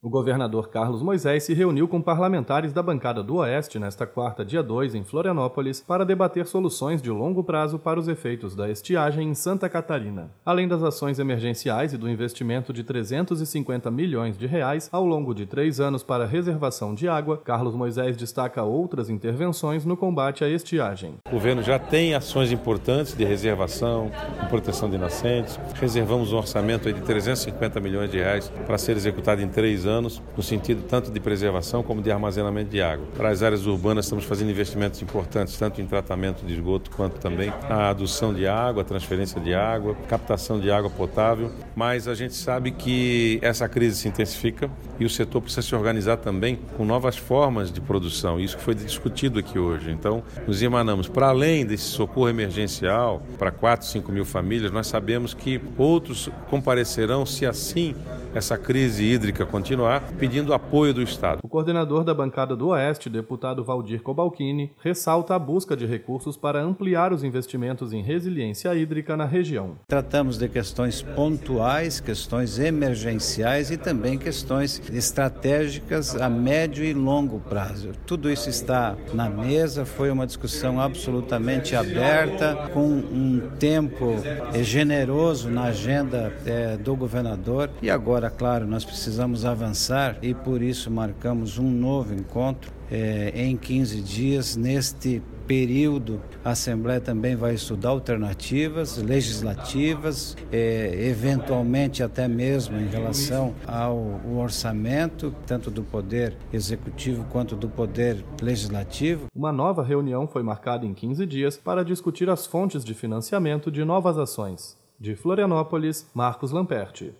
O governador Carlos Moisés se reuniu com parlamentares da bancada do Oeste nesta quarta, dia 2, em Florianópolis, para debater soluções de longo prazo para os efeitos da estiagem em Santa Catarina. Além das ações emergenciais e do investimento de R$350 milhões ao longo de 3 anos para reservação de água, Carlos Moisés destaca outras intervenções no combate à estiagem. O governo já tem ações importantes de reservação, de proteção de nascentes. Reservamos um orçamento de R$350 milhões para ser executado em 3 anos, no sentido tanto de preservação como de armazenamento de água. Para as áreas urbanas estamos fazendo investimentos importantes, tanto em tratamento de esgoto quanto também a adução de água, a transferência de água, captação de água potável. Mas a gente sabe que essa crise se intensifica e o setor precisa se organizar também com novas formas de produção. Isso que foi discutido aqui hoje. Então, nos emanamos, para além desse socorro emergencial para 4, 5 mil famílias, nós sabemos que outros comparecerão se assim essa crise hídrica continuar, pedindo apoio do Estado. O coordenador da bancada do Oeste, deputado Valdir Cobalcini, ressalta a busca de recursos para ampliar os investimentos em resiliência hídrica na região. Tratamos de questões pontuais, questões emergenciais e também questões estratégicas a médio e longo prazo. Tudo isso está na mesa, foi uma discussão absolutamente aberta, com um tempo generoso na agenda do governador e agora, claro, nós precisamos avançar e por isso marcamos um novo encontro em 15 dias. Neste período, a Assembleia também vai estudar alternativas legislativas, eventualmente até mesmo em relação ao orçamento, tanto do Poder Executivo quanto do Poder Legislativo. Uma nova reunião foi marcada em 15 dias para discutir as fontes de financiamento de novas ações. De Florianópolis, Marcos Lamperti.